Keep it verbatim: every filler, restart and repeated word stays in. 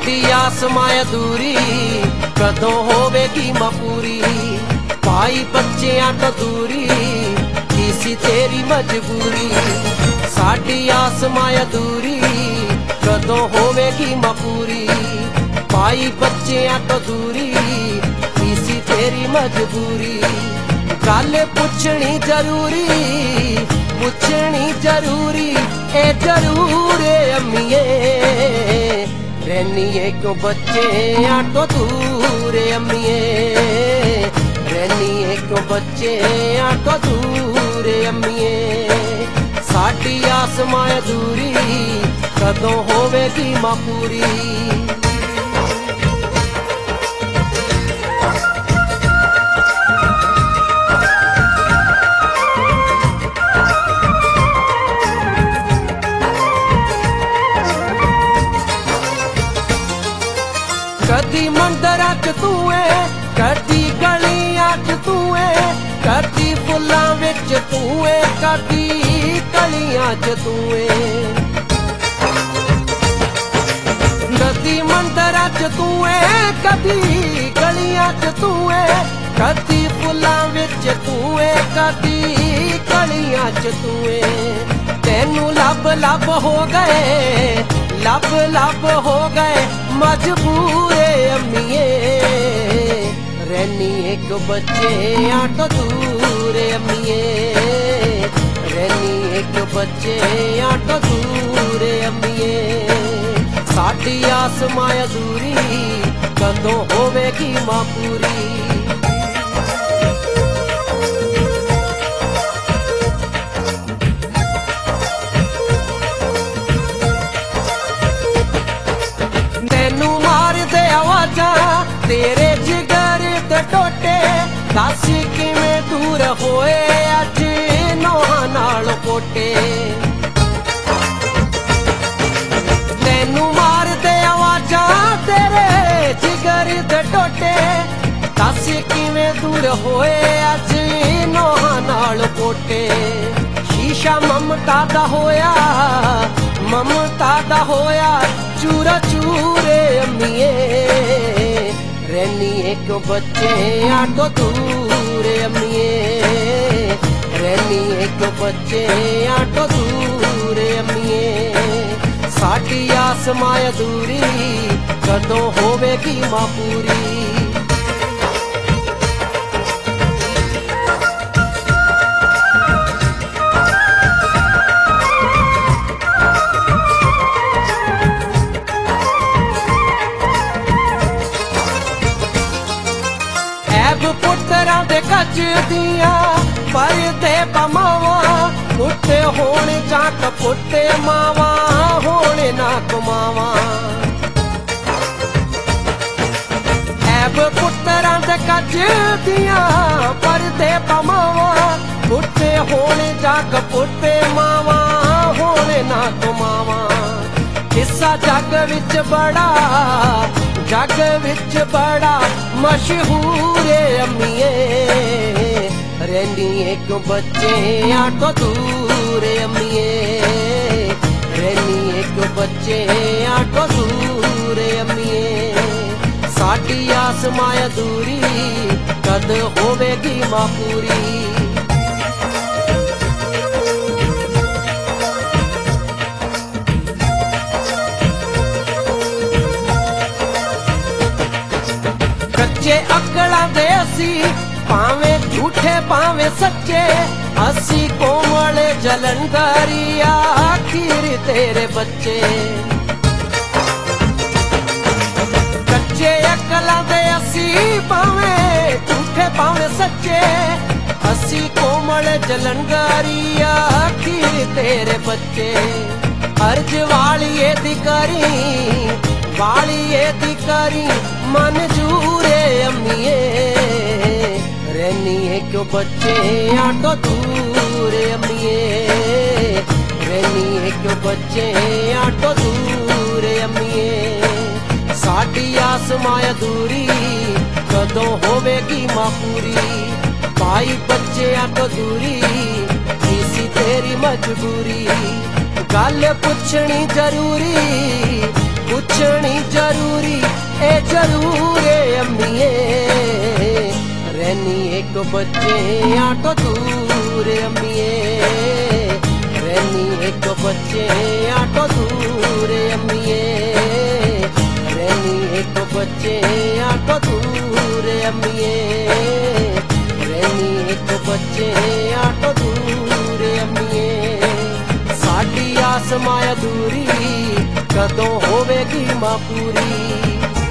साडी आसमां अधूरी कदों होवेगी मां पूरी। भाई बच्चियां तो दूरी किसी तेरी मजबूरी। साडी आसमां अधूरी कदों होवेगी मां पूरी। भाई बच्चियां तो दूरी किसी तेरी मजबूरी। गल पुछनी जरूरी पुछनी जरूरी ए जरूर अम्मीए। रहनी क्यों बच्चियां तो दूर अम्मीए। रहनी क्यों बच्चियां तो दूर अम्मीए। साडी आसमां अधूरी कदों होवेगी मां पूरी। कदी मंदरा च तू है कदी गलियां च तू है कदी फुल्लां विच तू है कदी गलियां च तू है। कदी मंदरा च तू है कदी गलियां च तू है कदी फुल्लां विच तू है कदी गलियां च तू है। तेनू लब लब हो गए लब लब हो गए मजबूर अम्मीए। रहनी एक बच्चियां तो दूर अम्मीए। रहनी एक बच्चियां तो दूर अम्मीए। साडी आसमां अधूरी कदों होवेगी मां पूरी। तेरे जिगर ते टोटे दस किवें दूर होए अज नौहां नाल पोटे। तैनू मार दे आवाज़ां तेरे जिगर ते टोटे दस किवें दूर होए अज नौहां नाल पोटे। शीशा ममता दा होया ममता दा होया चूरा चूरे अम्मीए। रहनी एक बच्चियां तो दूर अम्मीए। रहनी एक बच्चियां तो दूर अम्मीए। साडी आसमां अधूरी कदों होवेगी मां पूरी। पुत्तरां दे कच दियां परदे पमावा पुट्टे होने जाट पुट्टे मावा होने ना कमावा। ऐब पुत्तरां दे कच दियां परदे पमावा पुट्टे होने जाट पुट्टे मावा होने ना कमावा। किस्सा जग विच बड़ा जग विच बड़ा मशहूर अम्मीए। रहनी एक बच्चियां तो दूर अम्मीए। रहनी एक बच्चियां तो दूर अम्मीए। साडी आसमां अधूरी कद होवेगी मां पूरी। कच्चे अकलां दे असी भावें झूठे भावें सच्चे असी कोमल जलंधरी आखिर तेरे बच्चे। कच्चे अकलां दे असी भावें झूठे भावें सच्चे असी कोमल जलंधरी आखिर तेरे बच्चे। अर्ज वालिए दी करी वालिए दी करी मंजूरे अम्मीए। रहनी क्यों बच्चियां तो दूर अम्मीए। रहनी क्यों बच्चियां तो दूर अम्मीए। साडी आसमां अधूरी कदों होवेगी मां पूरी। भाई बच्चियां तो दूरी किसी तेरी मजबूरी। गल पुछनी जरूरी पुछनी जरूरी ए जरूर अम्मीए, रहनी एक बच्चे आटो दूर अम्मीए, रहनी एक बच्चे आटो दूर अम्मीए, रहनी एक बच्चे आटो दूर अम्मीए, रहनी एक बच्चे आटो दूर अम्मीए। साडी आस माया दूरी कदों होवेगी मां पूरी।